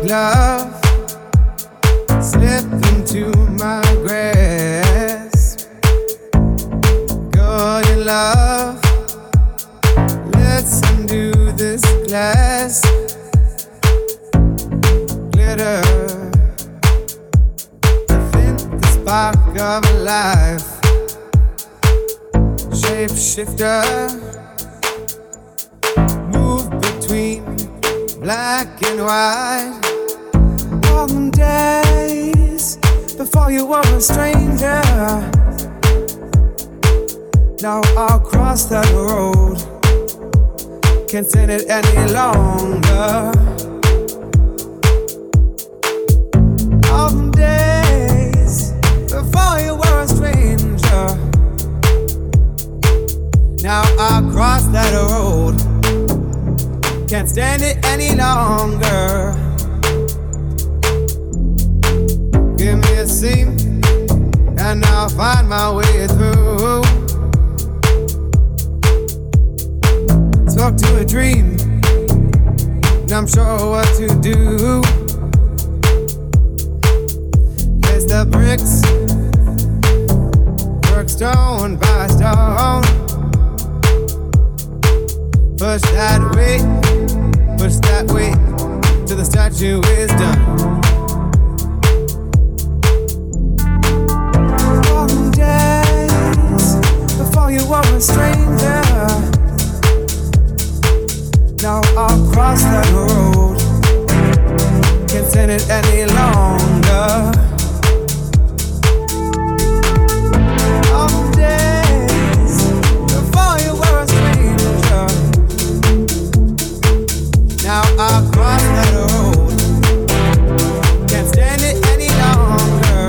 glove slipped into my grasp. God in love, let's undo this glass. Glitter, the spark of life. Shapeshifter, move between black and white. All them days before you were a stranger. Now I'll cross that road, can't stand it any longer. All them days before you were a stranger. Now I'll cross that road, can't stand it any longer. Give me a seam, and I'll find my way through. Spoke to a dream, and I'm sure what to do. Place the bricks, work stone by stone. Push that way, till the statue is done. All the days before you were a stranger. Now I'll cross that road, can't stand it any longer. All the days before you were a stranger. Now I'll cross that road, can't stand it any longer.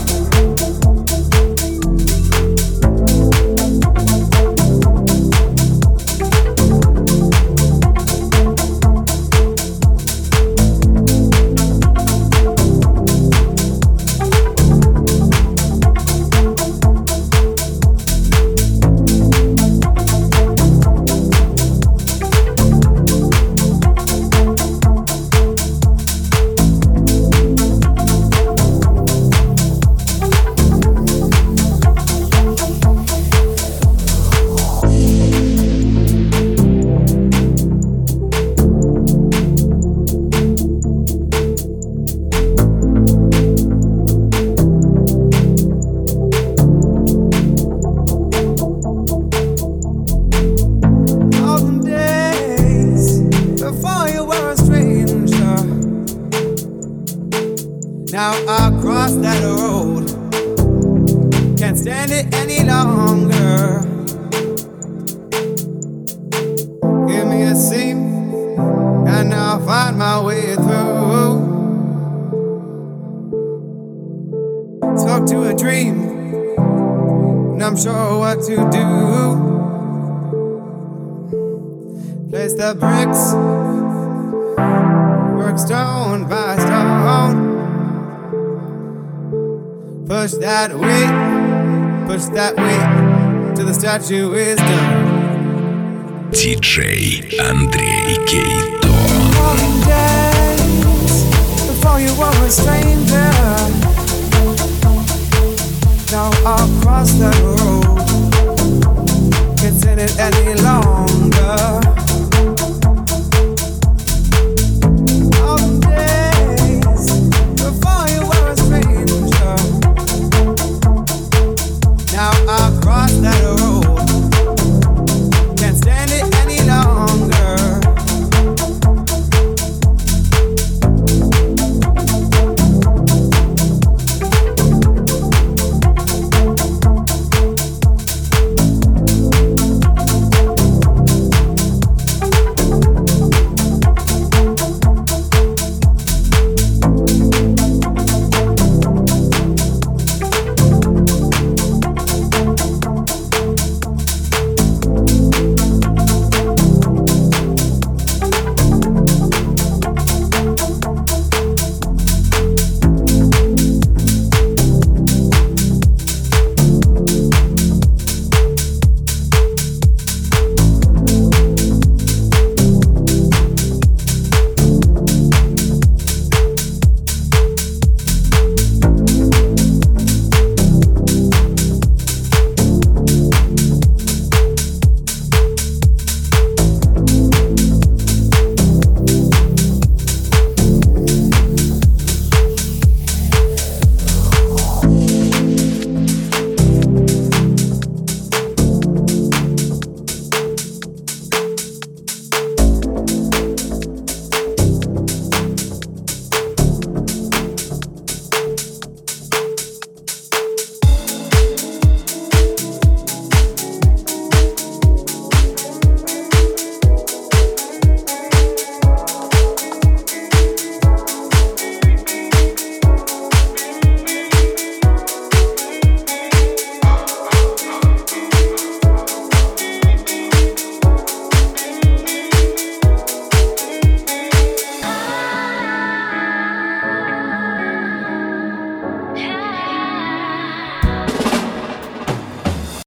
Now I'll cross that road, can't stand it any longer. Give me a seam, and I'll find my way through. Spoke to a dream, and I'm sure what to do. Place the bricks, work stone by stone. Push that way, till the statue is done. DJ Андрей Кейто. All